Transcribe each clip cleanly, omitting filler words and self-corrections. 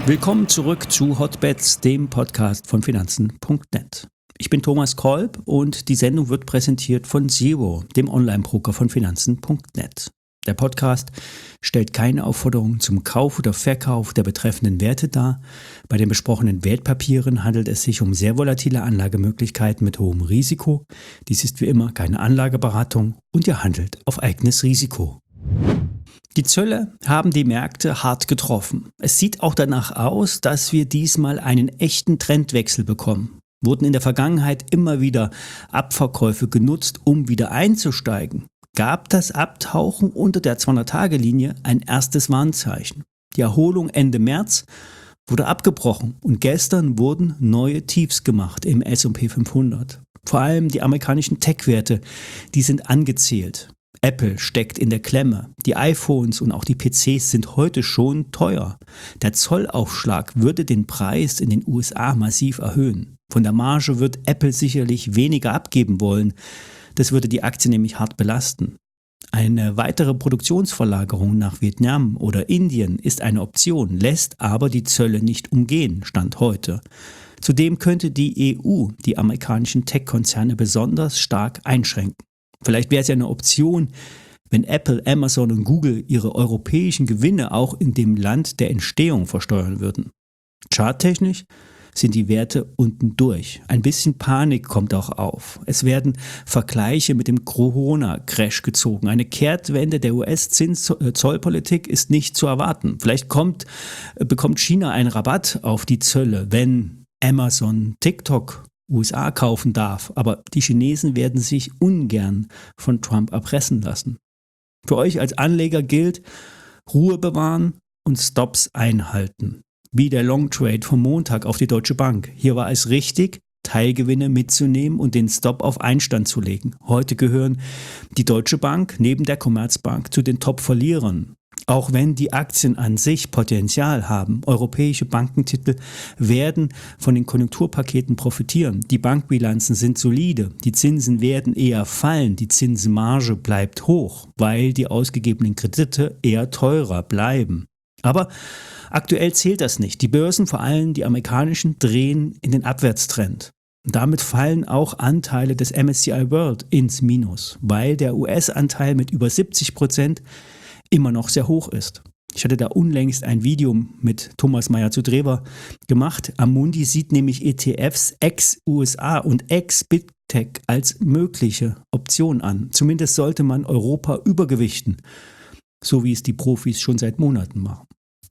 Willkommen zurück zu Hotbets, dem Podcast von Finanzen.net. Ich bin Thomas Kolb und die Sendung wird präsentiert von Zero, dem Online-Broker von Finanzen.net. Der Podcast stellt keine Aufforderung zum Kauf oder Verkauf der betreffenden Werte dar. Bei den besprochenen Wertpapieren handelt es sich um sehr volatile Anlagemöglichkeiten mit hohem Risiko. Dies ist wie immer keine Anlageberatung und ihr handelt auf eigenes Risiko. Die Zölle haben die Märkte hart getroffen. Es sieht auch danach aus, dass wir diesmal einen echten Trendwechsel bekommen. Wurden in der Vergangenheit immer wieder Abverkäufe genutzt, um wieder einzusteigen, gab das Abtauchen unter der 200-Tage-Linie ein erstes Warnzeichen. Die Erholung Ende März wurde abgebrochen und gestern wurden neue Tiefs gemacht im S&P 500. Vor allem die amerikanischen Tech-Werte, die sind angezählt. Apple steckt in der Klemme. Die iPhones und auch die PCs sind heute schon teuer. Der Zollaufschlag würde den Preis in den USA massiv erhöhen. Von der Marge wird Apple sicherlich weniger abgeben wollen. Das würde die Aktie nämlich hart belasten. Eine weitere Produktionsverlagerung nach Vietnam oder Indien ist eine Option, lässt aber die Zölle nicht umgehen, Stand heute. Zudem könnte die EU die amerikanischen Tech-Konzerne besonders stark einschränken. Vielleicht wäre es ja eine Option, wenn Apple, Amazon und Google ihre europäischen Gewinne auch in dem Land der Entstehung versteuern würden. Charttechnisch sind die Werte unten durch. Ein bisschen Panik kommt auch auf. Es werden Vergleiche mit dem Corona-Crash gezogen. Eine Kehrtwende der US-Zollpolitik ist nicht zu erwarten. Vielleicht bekommt China einen Rabatt auf die Zölle, wenn Amazon TikTok USA kaufen darf, aber die Chinesen werden sich ungern von Trump erpressen lassen. Für euch als Anleger gilt, Ruhe bewahren und Stops einhalten. Wie der Long Trade vom Montag auf die Deutsche Bank. Hier war es richtig, Teilgewinne mitzunehmen und den Stop auf Einstand zu legen. Heute gehören die Deutsche Bank neben der Commerzbank zu den Top-Verlierern. Auch wenn die Aktien an sich Potenzial haben, europäische Bankentitel werden von den Konjunkturpaketen profitieren. Die Bankbilanzen sind solide, die Zinsen werden eher fallen, die Zinsmarge bleibt hoch, weil die ausgegebenen Kredite eher teurer bleiben. Aber aktuell zählt das nicht. Die Börsen, vor allem die amerikanischen, drehen in den Abwärtstrend. Damit fallen auch Anteile des MSCI World ins Minus, weil der US-Anteil mit über 70% immer noch sehr hoch ist. Ich hatte da unlängst ein Video mit Thomas Meyer zu Drewer gemacht. Amundi sieht nämlich ETFs ex-USA und ex-Big-Tech als mögliche Option an. Zumindest sollte man Europa übergewichten, so wie es die Profis schon seit Monaten machen.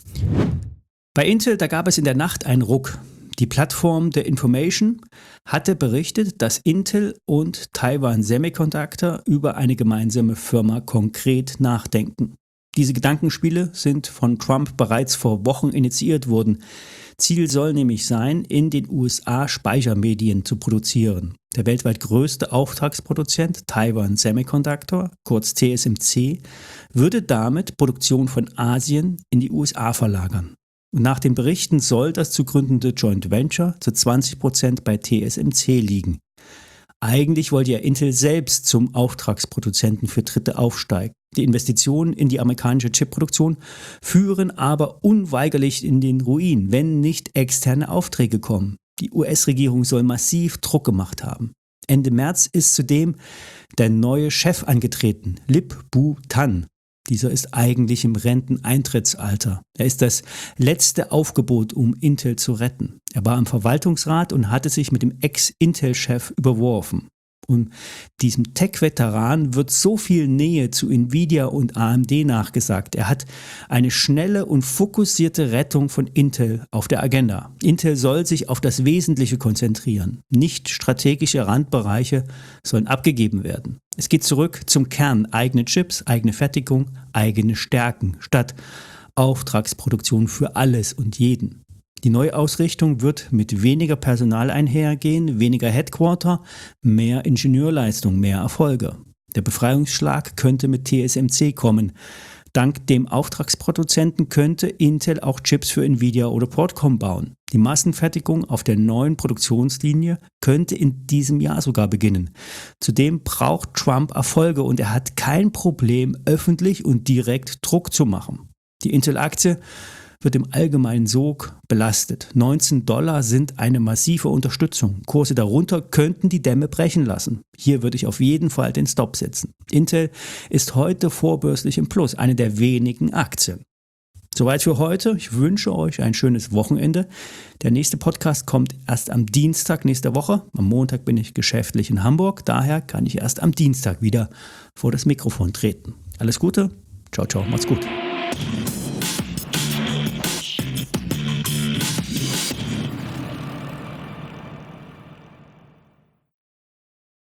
Bei Intel, da gab es in der Nacht einen Ruck. Die Plattform The Information hatte berichtet, dass Intel und Taiwan Semiconductor über eine gemeinsame Firma konkret nachdenken. Diese Gedankenspiele sind von Trump bereits vor Wochen initiiert worden. Ziel soll nämlich sein, in den USA Speichermedien zu produzieren. Der weltweit größte Auftragsproduzent, Taiwan Semiconductor, kurz TSMC, würde damit Produktion von Asien in die USA verlagern. Und nach den Berichten soll das zu gründende Joint Venture zu 20% bei TSMC liegen. Eigentlich wollte ja Intel selbst zum Auftragsproduzenten für Dritte aufsteigen. Die Investitionen in die amerikanische Chipproduktion führen aber unweigerlich in den Ruin, wenn nicht externe Aufträge kommen. Die US-Regierung soll massiv Druck gemacht haben. Ende März ist zudem der neue Chef angetreten, Lip-Bu Tan. Dieser ist eigentlich im Renteneintrittsalter. Er ist das letzte Aufgebot, um Intel zu retten. Er war im Verwaltungsrat und hatte sich mit dem Ex-Intel-Chef überworfen. Und diesem Tech-Veteran wird so viel Nähe zu Nvidia und AMD nachgesagt. Er hat eine schnelle und fokussierte Rettung von Intel auf der Agenda. Intel soll sich auf das Wesentliche konzentrieren. Nicht strategische Randbereiche sollen abgegeben werden. Es geht zurück zum Kern. Eigene Chips, eigene Fertigung, eigene Stärken statt Auftragsproduktion für alles und jeden. Die Neuausrichtung wird mit weniger Personal einhergehen, weniger Headquarter, mehr Ingenieurleistung, mehr Erfolge. Der Befreiungsschlag könnte mit TSMC kommen. Dank dem Auftragsproduzenten könnte Intel auch Chips für Nvidia oder Broadcom bauen. Die Massenfertigung auf der neuen Produktionslinie könnte in diesem Jahr sogar beginnen. Zudem braucht Trump Erfolge und er hat kein Problem, öffentlich und direkt Druck zu machen. Die Intel-Aktie wird im allgemeinen Sog belastet. $19 sind eine massive Unterstützung. Kurse darunter könnten die Dämme brechen lassen. Hier würde ich auf jeden Fall den Stop setzen. Intel ist heute vorbörslich im Plus, eine der wenigen Aktien. Soweit für heute. Ich wünsche euch ein schönes Wochenende. Der nächste Podcast kommt erst am Dienstag nächste Woche. Am Montag bin ich geschäftlich in Hamburg. Daher kann ich erst am Dienstag wieder vor das Mikrofon treten. Alles Gute. Ciao, ciao. Macht's gut.